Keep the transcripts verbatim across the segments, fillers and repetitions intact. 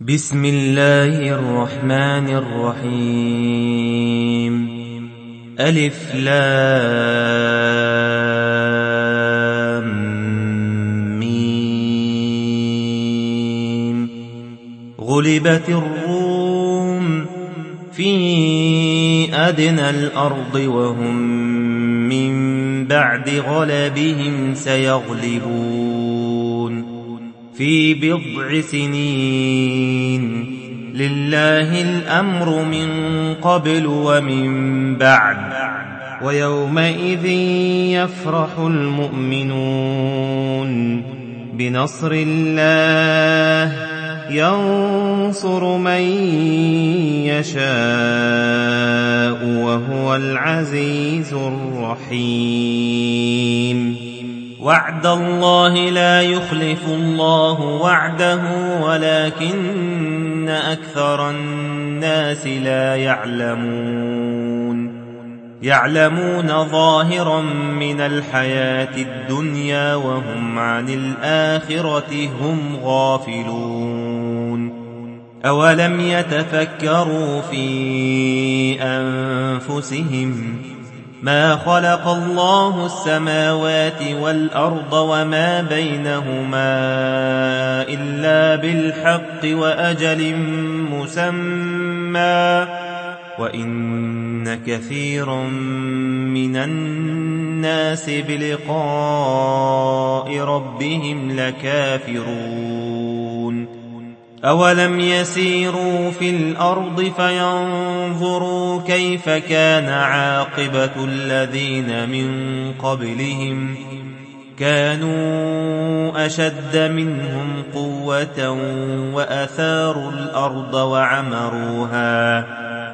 بسم الله الرحمن الرحيم. ألف لام ميم. غلبت الروم في أدنى الأرض وهم من بعد غلبهم سيغلبون في بضع سنين. لله الأمر من قبل ومن بعد، ويومئذ يفرح المؤمنون بنصر الله ينصر من يشاء وهو العزيز الرحيم. وعد الله لا يخلف الله وعده ولكن أكثر الناس لا يعلمون. يعلمون ظاهرا من الحياة الدنيا وهم عن الآخرة هم غافلون. أولم يتفكروا في أنفسهم ما خلق الله السماوات والأرض وما بينهما إلا بالحق وأجل مسمى وإن كثيرا من الناس بلقاء ربهم لكافرون. أولم يسيروا في الأرض فينظروا كيف كان عاقبة الذين من قبلهم كانوا أشد منهم قوة وأثاروا الأرض وعمروها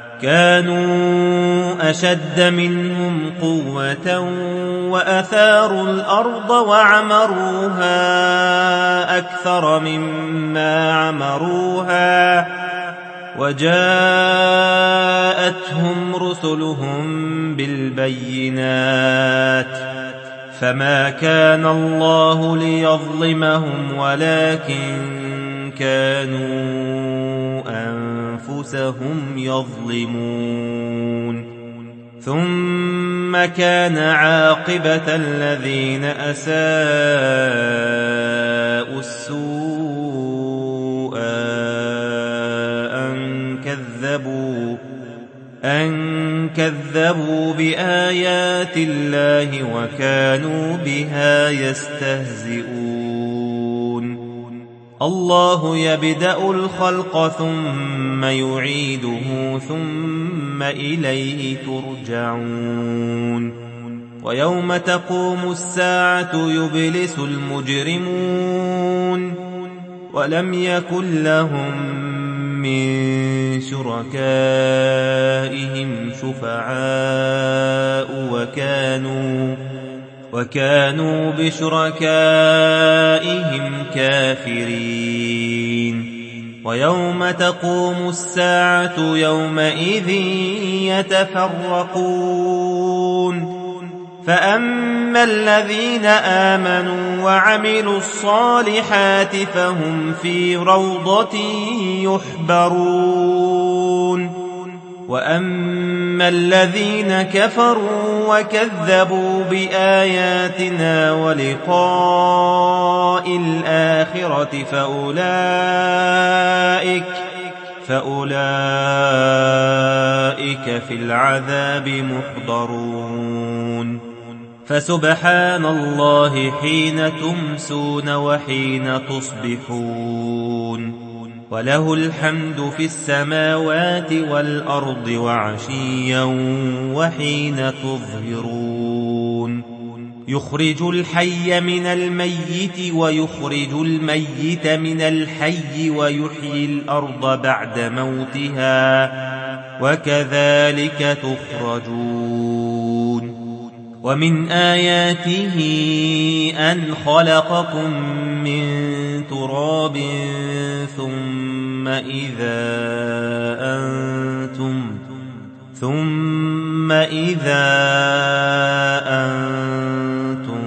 كانوا أشد منهم قوة وأثاروا الأرض وعمروها أكثر مما عمروها وجاءتهم رسلهم بالبينات فما كان الله ليظلمهم ولكن كانوا أنفسهم يظلمون. ثم كان عاقبة الذين أساءوا السوء أن كذبوا أن كذبوا بآيات الله وكانوا بها يستهزئون. الله يبدأ الخلق ثم يعيده ثم إليه ترجعون. ويوم تقوم الساعة يبلس المجرمون ولم يكن لهم من شركائهم شفعاء وكانوا وكانوا بشركائهم كافرين. ويوم تقوم الساعة يومئذ يتفرقون فأما الذين آمنوا وعملوا الصالحات فهم في روضة يحبرون. وأما الذين كفروا وكذبوا بآياتنا ولقاء الآخرة فأولئك فأولئك في العذاب محضرون. فسبحان الله حين تمسون وحين تصبحون وله الحمد في السماوات والأرض وعشيا وحين تظهرون. يخرج الحي من الميت ويخرج الميت من الحي ويحيي الأرض بعد موتها وكذلك تخرجون. ومن آياته أن خلقكم من تراب ثم إذا أنتم ثم إذا أنتم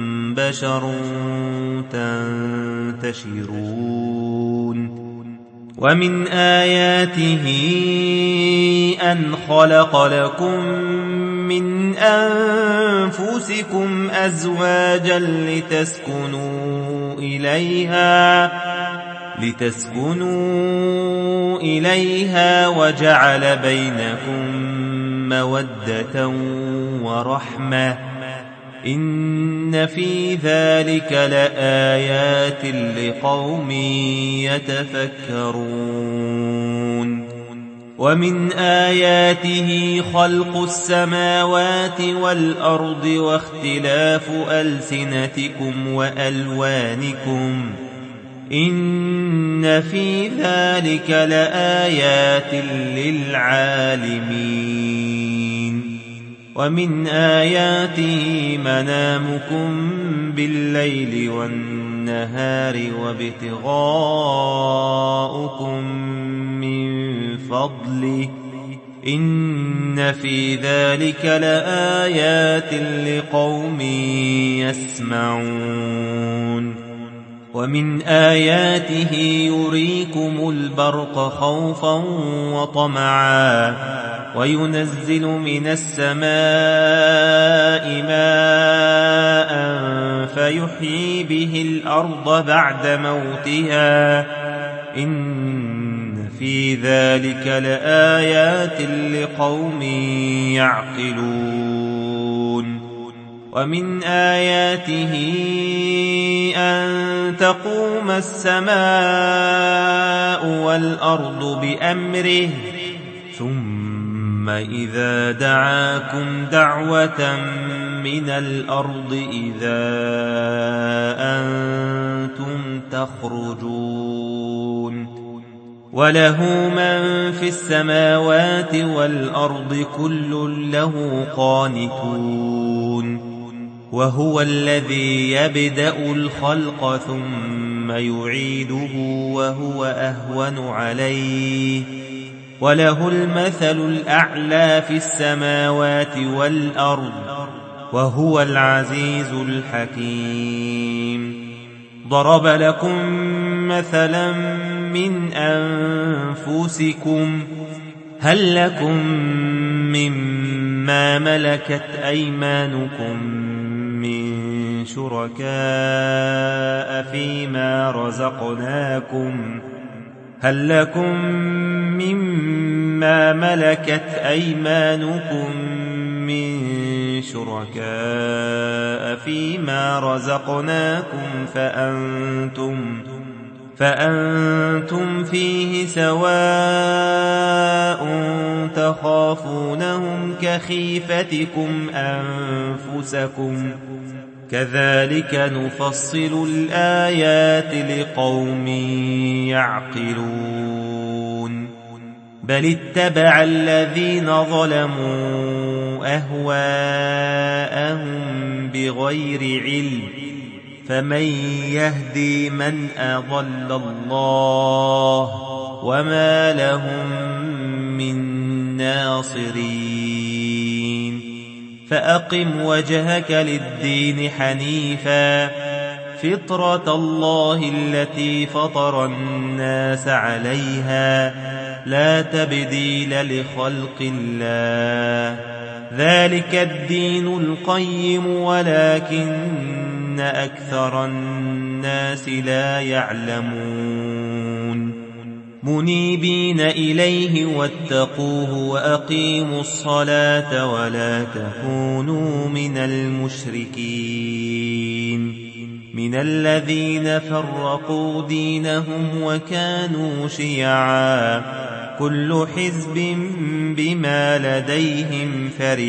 بشر تنتشرون ومن آياته أن خلق لكم من أنفسكم أزواجا لتسكنوا إليها لتسكنوا إليها وجعل بينكم مودة ورحمة إن في ذلك لآيات لقوم يتفكرون ومن آياته خلق السماوات والأرض واختلاف ألسنتكم وألوانكم إن في ذلك لآيات للعالمين ومن آياته منامكم بالليل والنهار وابتغاؤكم من فضله إن في ذلك لآيات لقوم يسمعون ومن آياته يريكم البرق خوفا وطمعا وينزل من السماء ماء فيحيي به الأرض بعد موتها إن في ذلك لآيات لقوم يعقلون ومن آياته أن تقوم السماء والأرض بأمره ثم إذا دعاكم دعوة من الأرض إذا أنتم تخرجون وله من في السماوات والأرض كل له قانتون وهو الذي يبدأ الخلق ثم يعيده وهو أهون عليه وله المثل الأعلى في السماوات والأرض وهو العزيز الحكيم ضرب لكم مثلا من أنفسكم هل لكم مما ملكت أيمانكم من شركاء فيما رزقناكم هل لكم مما ملكت أيمانكم من شركاء فيما رزقناكم فأنتم فأنتم فيه سواء تخافونهم كخيفتكم أنفسكم كذلك نفصل الآيات لقوم يعقلون بل اتبع الذين ظلموا أهواءهم بغير علم فمن يهدي من أضل الله وما لهم من ناصرين فأقم وجهك للدين حنيفا فطرة الله التي فطر الناس عليها لا تبديل لخلق الله ذلك الدين القيم ولكن أكثر الناس لا يعلمون منيبين إليه واتقوه وأقيموا الصلاة ولا تكونوا من المشركين من الذين فرقوا دينهم وكانوا شيعا كل حزب بما لديهم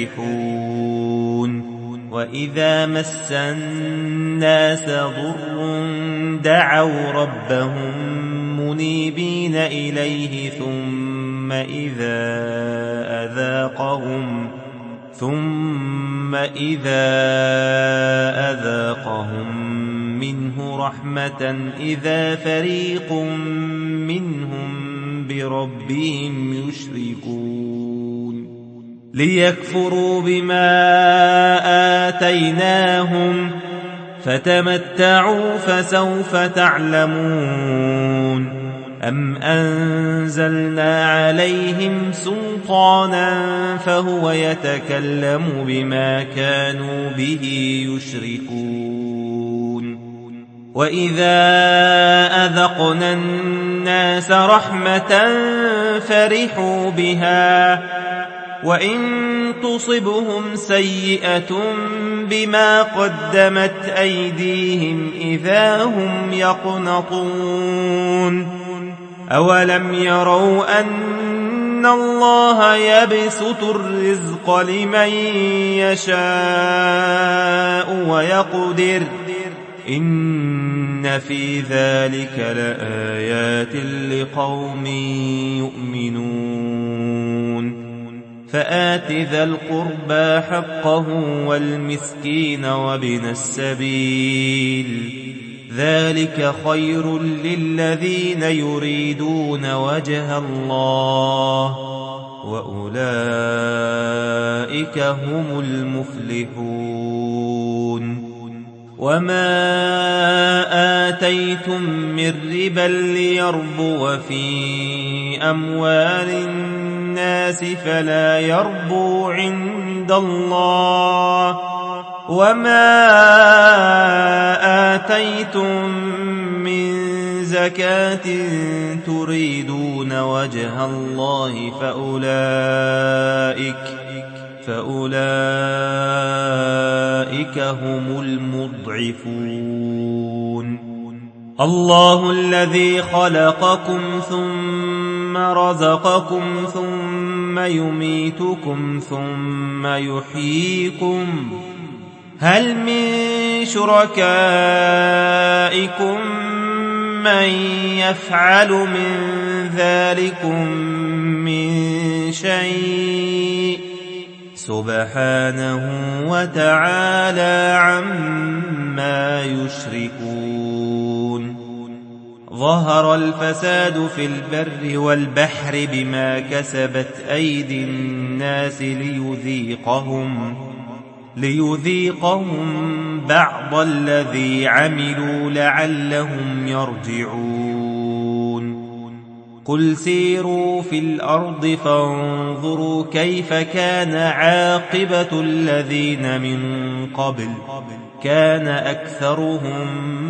فرحون وإذا مس الناس ضر دعوا ربهم منيبين إليه ثم إذا أذاقهم ثم إذا أذاقهم منه رحمة إذا فريق منهم بربهم يشركون ليكفروا بما آتيناهم فتمتعوا فسوف تعلمون أم أنزلنا عليهم سلطانا فهو يتكلم بما كانوا به يشركون وإذا أذقنا الناس رحمة فرحوا بها وإن تصبهم سيئة بما قدمت أيديهم إذا هم يقنطون أولم يروا أن الله يبسط الرزق لمن يشاء ويقدر إن في ذلك لآيات لقوم يؤمنون فآت ذا القربى حقه والمسكين وابن السبيل ذلك خير للذين يريدون وجه الله وأولئك هم المفلحون وما آتيتم من ربا ليربو في أموال الناس فلا يربو عند الله وما آتيتم من زكاة تريدون وجه الله فأولئك فأولئك هم المضعفون الله الذي خلقكم ثم رزقكم ثم يميتكم ثم يحييكم هل من شركائكم من يفعل من ذلكم من شيء سبحانه وتعالى عما يشركون ظهر الفساد في البر والبحر بما كسبت أيدي الناس ليذيقهم ليذيقهم بعض الذي عملوا لعلهم يرجعون قل سيروا في الأرض فانظروا كيف كان عاقبة الذين من قبل كان أكثرهم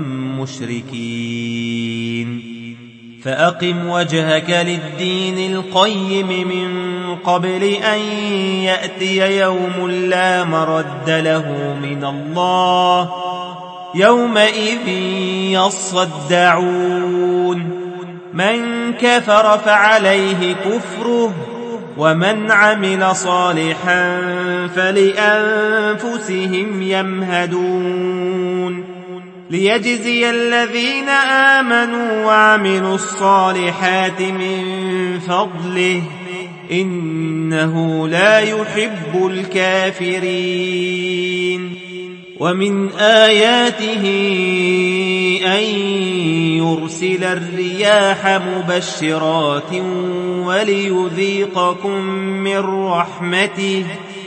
مشركين فأقم وجهك للدين القيم من قبل أن يأتي يوم لا مرد له من الله يومئذ يصدعون من كفر فعليه كفره ومن عمل صالحا فلأنفسهم يمهدون ليجزي الذين آمنوا وعملوا الصالحات من فضله إنه لا يحب الكافرين ومن آياته أن يرسل الرياح مبشرات وليذيقكم من رحمته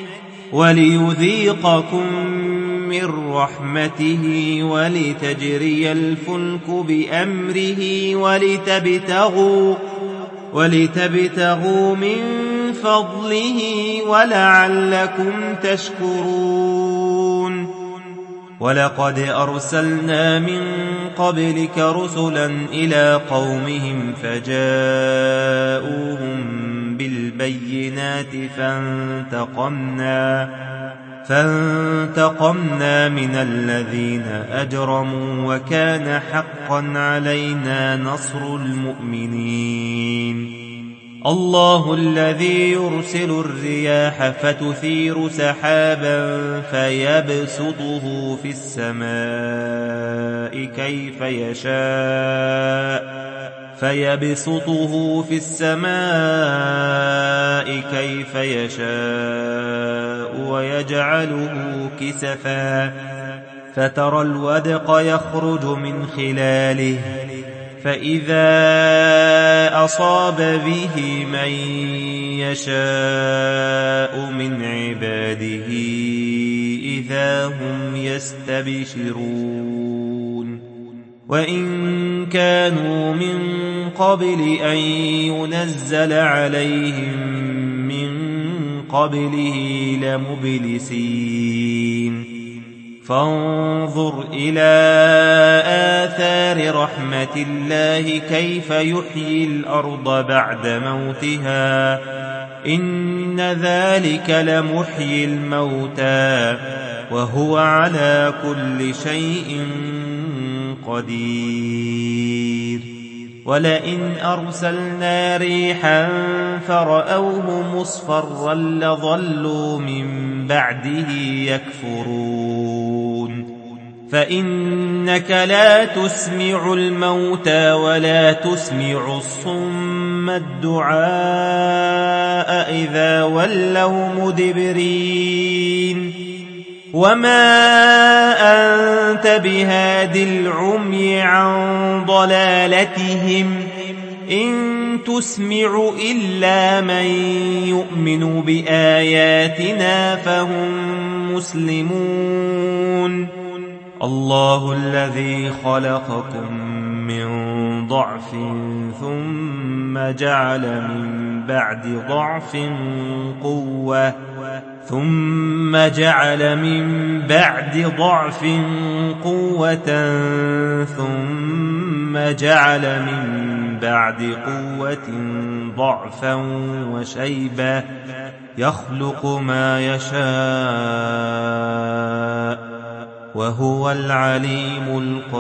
وليذيقكم من رحمته ولتجري الفلك بأمره ولتبتغوا ولتبتغوا من فضله ولعلكم تشكرون ولقد أرسلنا من قبلك رسلا إلى قومهم فجاءوهم بالبينات فانتقمنا فانتقمنا من الذين أجرموا وكان حقا علينا نصر المؤمنين الله الذي يرسل الرياح فتثير سحابا فيبسطه في السماء كيف يشاء فيبسطه في السماء كيف يشاء ويجعله كسفا فترى الودق يخرج من خلاله فإذا أصاب به من يشاء من عباده إذا هم يستبشرون وإن كانوا من قبل أن ينزل عليهم من قبله لمبلسين فانظر إلى آثار رحمة الله كيف يحيي الأرض بعد موتها إن ذلك لمحيي الموتى وهو على كل شيء قدير ولئن أرسلنا ريحا فرأوه مصفرا لظلوا من بعده يكفرون فإنك لا تسمع الموتى ولا تسمع الصم الدعاء إذا ولوا مدبرين وما أنت بهاد العمي عن ضلالتهم إن تسمع إلا من يؤمن بآياتنا فهم مسلمون الله الذي خلقكم من ضعف ثم جعل من بعد ضعف قوة ثم جعل من بعد ضعف قوة ثم جعل من بعد قوة ضعفا وشيبة يخلق ما يشاء وهو العليم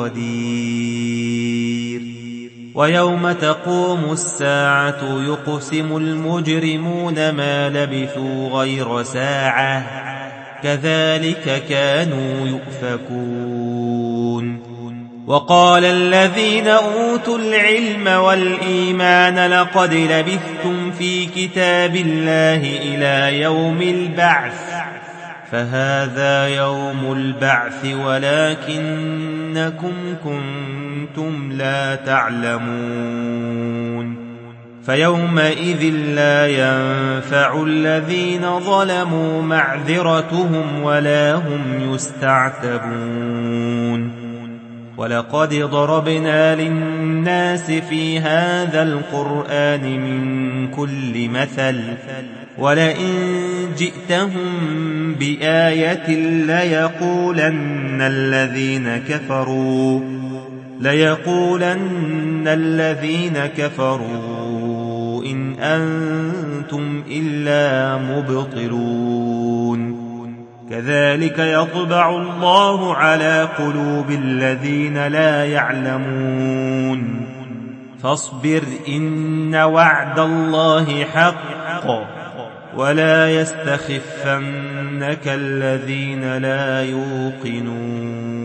القدير ويوم تقوم الساعة يقسم المجرمون ما لبثوا غير ساعة كذلك كانوا يؤفكون وقال الذين أوتوا العلم والإيمان لقد لبثتم في كتاب الله إلى يوم البعث فهذا يوم البعث ولكنكم كنتم لا تعلمون فيومئذ لا ينفع الذين ظلموا معذرتهم ولا هم يستعتبون ولقد ضربنا للناس في هذا القرآن من كل مثل ولئن جئتهم بآية ليقولن الذين كفروا ليقولن الذين كفروا إن أنتم إلا مبطلون كذلك يطبع الله على قلوب الذين لا يعلمون فاصبر إن وعد الله حق ولا يستخفنك الذين لا يوقنون